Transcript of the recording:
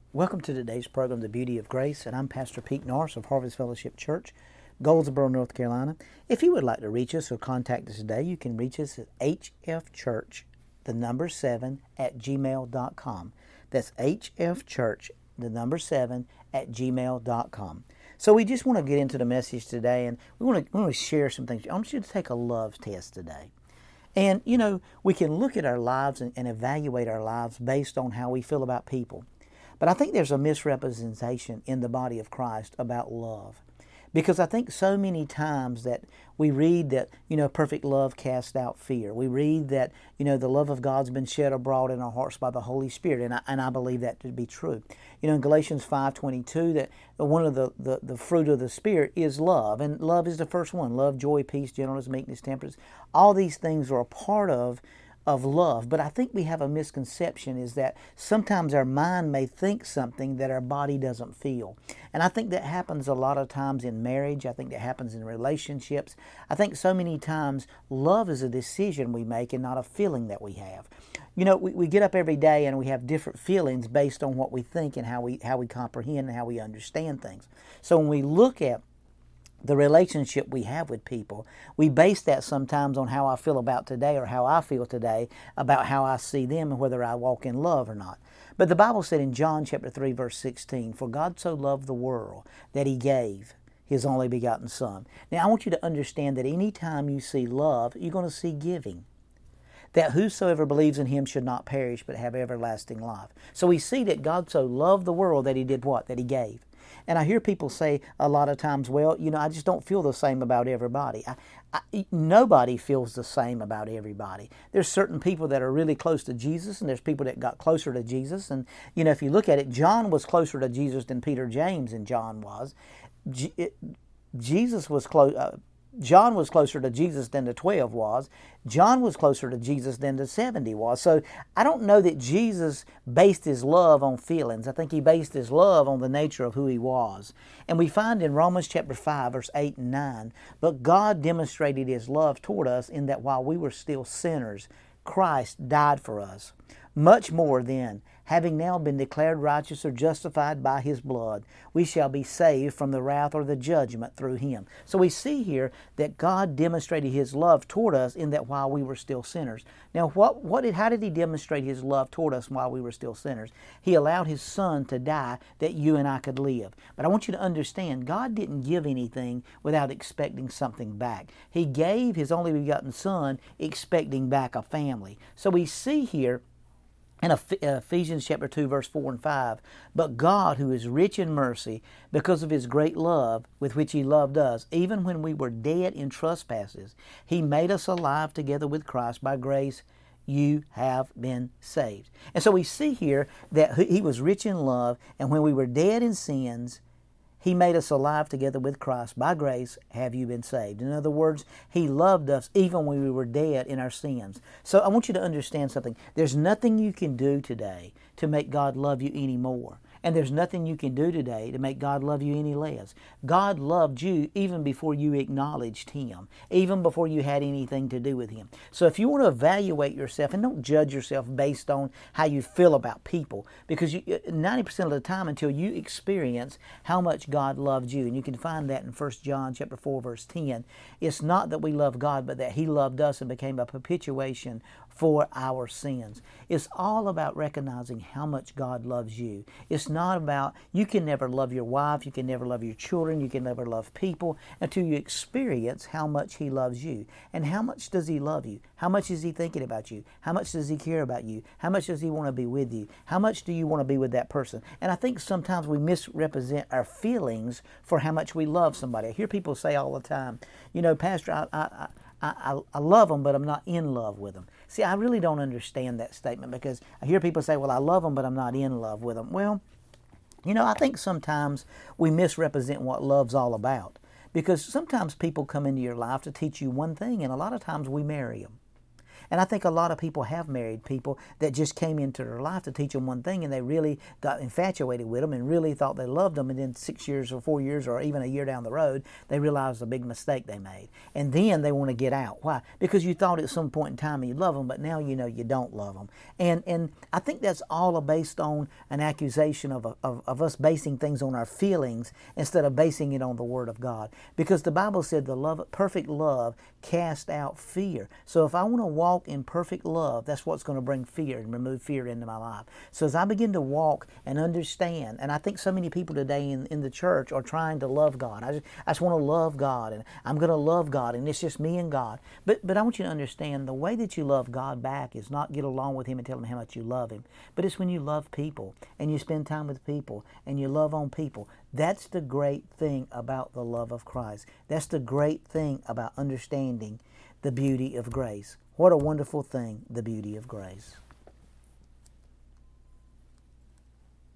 Welcome to today's program, The Beauty of Grace, and I'm Pastor Pete Norris of Harvest Fellowship Church, Goldsboro, North Carolina. If you would like to reach us or contact us today, you can reach us at hfchurch7@gmail.com. That's hfchurch7@gmail.com. So we just want to get into the message today, and we want to share some things. I want you to take a love test today. And, we can look at our lives and evaluate our lives based on how we feel about people. But I think there's a misrepresentation in the body of Christ about love. Because I think so many times that we read that, perfect love casts out fear. We read that, the love of God's been shed abroad in our hearts by the Holy Spirit, and I believe that to be true. In Galatians 5:22, that one of the fruit of the Spirit is love, and love is the first one. Love, joy, peace, gentleness, meekness, temperance. All these things are a part of love. But I think we have a misconception is that sometimes our mind may think something that our body doesn't feel. And I think that happens a lot of times in marriage. I think that happens in relationships. I think so many times love is a decision we make and not a feeling that we have. We get up every day and we have different feelings based on what we think and how we comprehend and how we understand things. So when we look at the relationship we have with people, we base that sometimes on how I feel about today or how I feel today about how I see them and whether I walk in love or not. But the Bible said in John chapter 3 verse 16, "For God so loved the world that He gave His only begotten Son." Now I want you to understand that any time you see love, you're going to see giving. That whosoever believes in Him should not perish but have everlasting life. So we see that God so loved the world that He did what? That He gave. And I hear people say a lot of times, well, I just don't feel the same about everybody. Nobody feels the same about everybody. There's certain people that are really close to Jesus, and there's people that got closer to Jesus. And, if you look at it, John was closer to Jesus than Peter, James, and John was. John was closer to Jesus than the 12 was. John was closer to Jesus than the 70 was. So I don't know that Jesus based His love on feelings. I think He based His love on the nature of who He was. And we find in Romans chapter 5, verse 8 and 9, "But God demonstrated His love toward us in that while we were still sinners, Christ died for us. Much more then, having now been declared righteous or justified by His blood, we shall be saved from the wrath or the judgment through Him." So we see here that God demonstrated His love toward us in that while we were still sinners. Now, how did He demonstrate His love toward us while we were still sinners? He allowed His Son to die that you and I could live. But I want you to understand, God didn't give anything without expecting something back. He gave His only begotten Son expecting back a family. So we see here in Ephesians chapter 2, verse 4 and 5, "But God, who is rich in mercy, because of His great love with which He loved us, even when we were dead in trespasses, He made us alive together with Christ. By grace you have been saved." And so we see here that He was rich in love, and when we were dead in sins, He made us alive together with Christ. By grace have you been saved. In other words, He loved us even when we were dead in our sins. So I want you to understand something. There's nothing you can do today to make God love you any more. And there's nothing you can do today to make God love you any less. God loved you even before you acknowledged Him, even before you had anything to do with Him. So if you want to evaluate yourself, and don't judge yourself based on how you feel about people, because 90% of the time until you experience how much God loved you, and you can find that in 1 John chapter 4, verse 10, it's not that we love God, but that He loved us and became a propitiation for our sins. It's all about recognizing how much God loves you. It's not about, you can never love your wife, you can never love your children, you can never love people until you experience how much He loves you. And how much does He love you? How much is He thinking about you? How much does He care about you? How much does He want to be with you? How much do you want to be with that person? And I think sometimes we misrepresent our feelings for how much we love somebody. I hear people say all the time, "Pastor, I love them, but I'm not in love with them." See, I really don't understand that statement, because I hear people say, "Well, I love them, but I'm not in love with them." Well, I think sometimes we misrepresent what love's all about, because sometimes people come into your life to teach you one thing, and a lot of times we marry them. And I think a lot of people have married people that just came into their life to teach them one thing, and they really got infatuated with them and really thought they loved them, and then 6 years or 4 years or even a year down the road, they realized a big mistake they made. And then they want to get out. Why? Because you thought at some point in time you love them, but now you know you don't love them. And I think that's all based on an accusation of us basing things on our feelings instead of basing it on the Word of God. Because the Bible said perfect love cast out fear. So if I want to walk in perfect love, that's what's going to bring fear and remove fear into my life. So as I begin to walk and understand, and I think so many people today in the church are trying to love God. I just want to love God, and I'm going to love God, and it's just me and God. But I want you to understand the way that you love God back is not get along with Him and tell Him how much you love Him, but it's when you love people and you spend time with people and you love on people. That's the great thing about the love of Christ. That's the great thing about understanding the beauty of grace. What a wonderful thing, the beauty of grace.